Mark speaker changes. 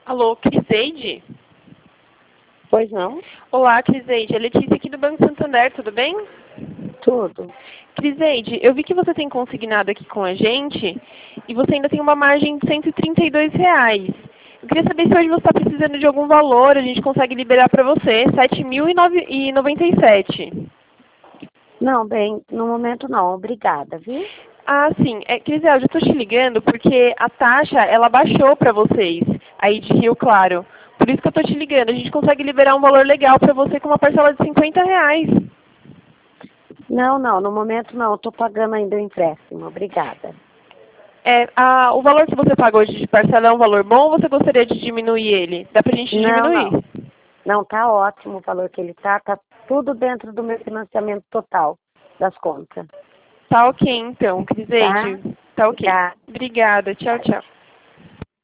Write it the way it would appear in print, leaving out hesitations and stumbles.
Speaker 1: Alô, Criseide?
Speaker 2: Pois não?
Speaker 1: Olá, Criseide. É Letícia aqui do Banco Santander, tudo bem?
Speaker 2: Tudo.
Speaker 1: Criseide, eu vi que você tem consignado aqui com a gente e você ainda tem uma margem de R$ 132. Eu queria saber se hoje você está precisando de algum valor, a gente consegue liberar para você, R$ 7.097.
Speaker 2: Não, bem, no momento não, obrigada, viu?
Speaker 1: Ah, sim. Crisel, eu já estou te ligando porque a taxa, ela baixou para vocês, aí de Rio Claro. Por isso que eu estou te ligando. A gente consegue liberar um valor legal para você com uma parcela de R$ 50.
Speaker 2: Não, no momento não, eu tô pagando ainda o empréstimo, obrigada.
Speaker 1: O valor que você pagou hoje de parcela é um valor bom ou você gostaria de diminuir ele? Dá pra gente
Speaker 2: Não,
Speaker 1: diminuir?
Speaker 2: não. Não, tá ótimo o valor que ele tá tudo dentro do meu financiamento total das contas,
Speaker 1: Tá ok então,
Speaker 2: tá?
Speaker 1: Criseide. Tá ok.
Speaker 2: Obrigada.
Speaker 1: Obrigada. Tchau, tchau.